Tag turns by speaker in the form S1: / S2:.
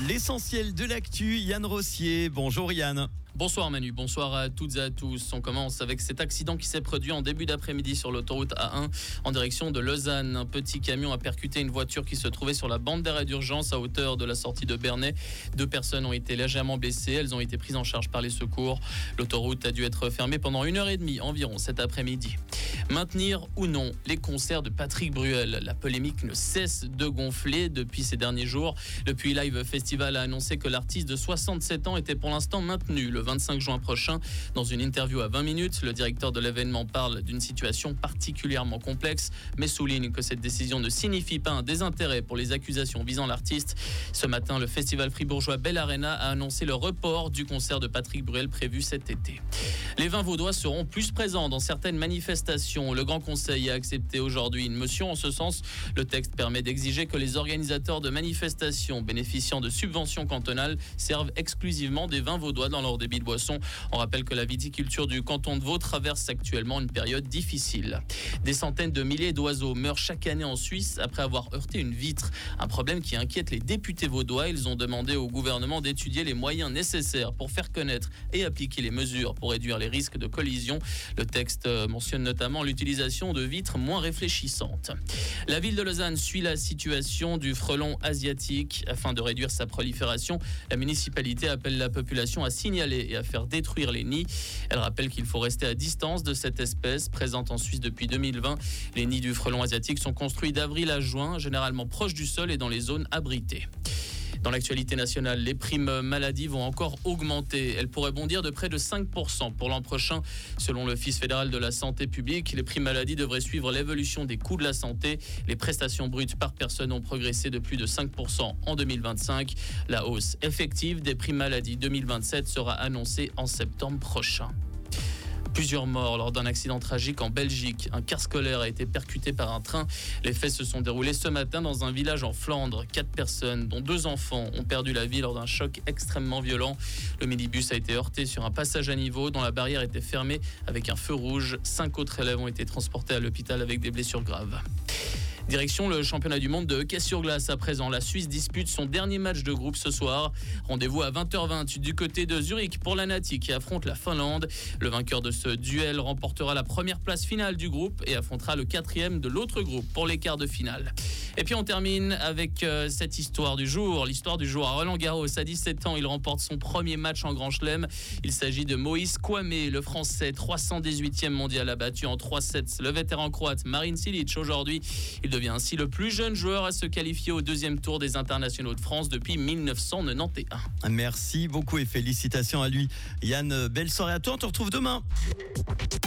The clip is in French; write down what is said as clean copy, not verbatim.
S1: L'essentiel de l'actu, Yann Rossier. Bonjour Yann.
S2: Bonsoir Manu, bonsoir à toutes et à tous. On commence avec cet accident qui s'est produit en début d'après-midi sur l'autoroute A1 en direction de Lausanne. Un petit camion a percuté une voiture qui se trouvait sur la bande d'arrêt d'urgence à hauteur de la sortie de Bernay. 2 personnes ont été légèrement blessées, elles ont été prises en charge par les secours. L'autoroute a dû être fermée pendant 1h30 environ cet après-midi. Maintenir ou non les concerts de Patrick Bruel. La polémique ne cesse de gonfler depuis ces derniers jours. Le Puy Live Festival a annoncé que l'artiste de 67 ans était pour l'instant maintenu le 25 juin prochain. Dans une interview à 20 minutes, le directeur de l'événement parle d'une situation particulièrement complexe, mais souligne que cette décision ne signifie pas un désintérêt pour les accusations visant l'artiste. Ce matin, le festival fribourgeois Bell Arena a annoncé le report du concert de Patrick Bruel prévu cet été. Les vins vaudois seront plus présents dans certaines manifestations. Le Grand Conseil a accepté aujourd'hui une motion en ce sens. Le texte permet d'exiger que les organisateurs de manifestations bénéficiant de subventions cantonales servent exclusivement des vins vaudois dans leur débit de boisson. On rappelle que la viticulture du canton de Vaud traverse actuellement une période difficile. Des centaines de milliers d'oiseaux meurent chaque année en Suisse après avoir heurté une vitre. Un problème qui inquiète les députés vaudois. Ils ont demandé au gouvernement d'étudier les moyens nécessaires pour faire connaître et appliquer les mesures pour réduire les risques de collision. Le texte mentionne notamment l'utilisation de vitres moins réfléchissantes. La ville de Lausanne suit la situation du frelon asiatique. Afin de réduire sa prolifération, la municipalité appelle la population à signaler et à faire détruire les nids. Elle rappelle qu'il faut rester à distance de cette espèce présente en Suisse depuis 2020. Les nids du frelon asiatique sont construits d'avril à juin, généralement proches du sol et dans les zones abritées. Dans l'actualité nationale, les primes maladie vont encore augmenter. Elles pourraient bondir de près de 5% pour l'an prochain. Selon l'Office fédéral de la santé publique, les primes maladie devraient suivre l'évolution des coûts de la santé. Les prestations brutes par personne ont progressé de plus de 5% en 2025. La hausse effective des primes maladie 2027 sera annoncée en septembre prochain. Plusieurs morts lors d'un accident tragique en Belgique. Un car scolaire a été percuté par un train. Les faits se sont déroulés ce matin dans un village en Flandre. 4 personnes, dont 2 enfants, ont perdu la vie lors d'un choc extrêmement violent. Le minibus a été heurté sur un passage à niveau dont la barrière était fermée avec un feu rouge. 5 autres élèves ont été transportés à l'hôpital avec des blessures graves. Direction le championnat du monde de hockey sur glace à présent. La Suisse dispute son dernier match de groupe ce soir. Rendez-vous à 20h20 du côté de Zurich pour la Nati qui affronte la Finlande. Le vainqueur de ce duel remportera la première place finale du groupe et affrontera le 4e de l'autre groupe pour les quarts de finale. Et puis on termine avec cette histoire du jour. L'histoire du jour à Roland-Garros. À 17 ans, il remporte son premier match en Grand Chelem. Il s'agit de Moïse Kouamé, le Français, 318e mondial, a battu en 3-7 le vétéran croate Marin Cilic. Aujourd'hui, il devient ainsi le plus jeune joueur à se qualifier au 2e tour des internationaux de France depuis 1991.
S1: Merci beaucoup et félicitations à lui. Yann, belle soirée à toi. On te retrouve demain.